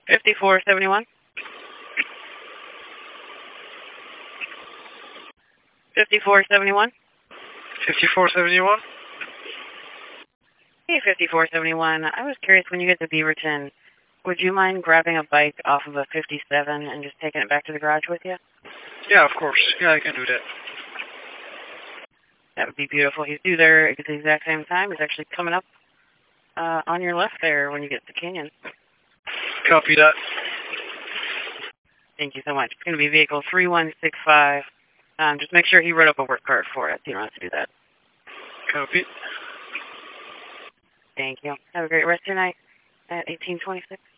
5471. 5471. 5471? Hey, 5471. I was curious, when you get to Beaverton, would you mind grabbing a bike off of a 57 and just taking it back to the garage with you? Yeah, of course. Yeah, I can do that. That would be beautiful. He's due there at the exact same time. He's actually coming up on your left there when you get to Canyon. Copy that. Thank you so much. It's going to be vehicle 3165. Just make sure he wrote up a work card for it. You don't have to do that. Copy. Thank you. Have a great rest of your night at 1826.